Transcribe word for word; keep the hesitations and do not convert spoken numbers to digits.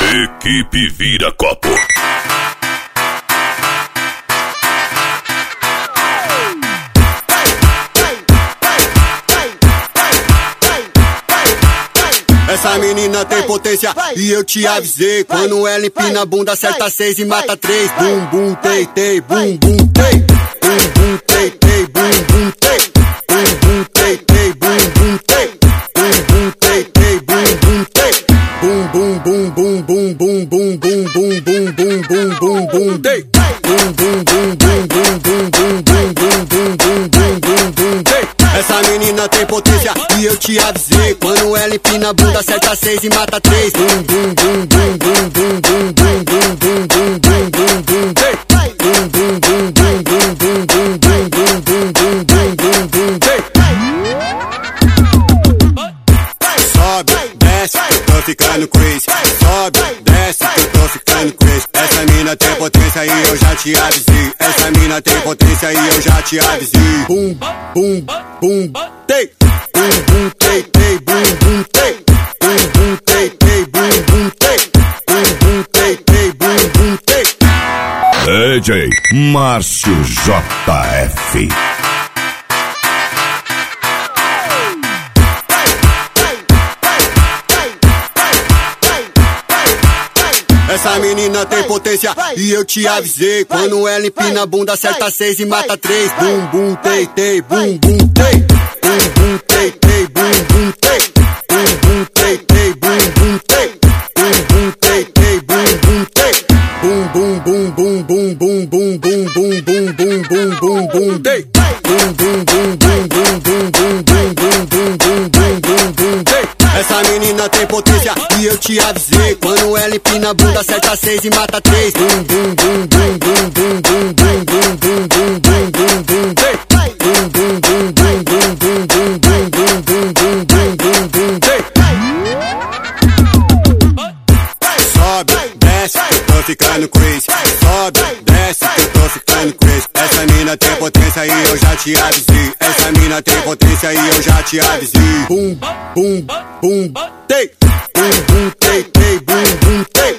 Equipe Vira-Copo. Essa menina tem potência e eu te avisei. Quando ela empina a bunda, acerta seis e mata três. Bum, bum, tei, tei, bum, bum, tei. Bum, bum, tei, tei, bum, bum, tei. Bum, bum, tei, tei, bum, bum, tei. Bum, bum, tei, tei, bum, bum, tei. Bum, bum, bum, bum, bum, bum, bum, bum, bum, bum, bum, bum, bum, bum, tei. Bum, bum, bum, bum, bum, bum, bum, bum, bum, bum, bum, bum, bum, bum, tei. Essa menina tem potência e eu te avisei. Quando ela empina a bunda, acerta seis e mata três. Bum, bum, bum, bum, bum, bum, bum, bum, bum, bum, bum, bum, bum, bum, tei. Bum, bum, bum, bum, bum, bum, bum, bum, bum, bum, bum, bum, bum, bum, tei. Sobe, desce, eu tô ficando crazy. Sobe, desce, eu tô ficando crazy. Essa mina tem potência e eu já te avisei. Essa mina tem potência e eu já te avisei. Bum, bum, bum, tei. Bum, bum, tei, tei, bum, bum, tei. Bum, bum, tei, tei, bum, bum, tei. Bum, bum, tei, tei, bum, bum, tei. D J Márcio J F. Essa menina tem potência e eu te avisei. Quando ela empina a bunda, acerta seis e mata três. Bum, bum, tei, tei, bum, bum, tei. Bum, bum, tei, tei, bum, bum, tei. Bum, bum, tei, tei, bum, bum, tei. Bum, bum, tei, tei, bum, bum, tei. Bum, bum, bum, bum, bum, bum, bum, bum, bum, bum, bum, bum, bum, bum, tei. Bum, bum, bum, bum, bum, bum, bum, bum, bum, bum, bum, bum, bum, bum, tei. Essa menina tem potência e eu te avisei. Quando ela empina a bunda, acerta seis e mata três. Bum, bum, bum, bum, bum, bum, bum, bum, bum, bum, bum, bum, bum, bum, tei. Bum, bum, bum, bum, bum, bum, bum, bum, bum, bum, bum, bum, bum, bum, tei. Sobe, desce, eu tô ficando crazy. Sobe, desce, eu tô ficando crazy. Essa mina tem potência e eu já te avisei. Essa mina tem potência e eu já te avisei. Bum, bum, bum, tei. Bum, bum, tei, tei, bum, bum, tei.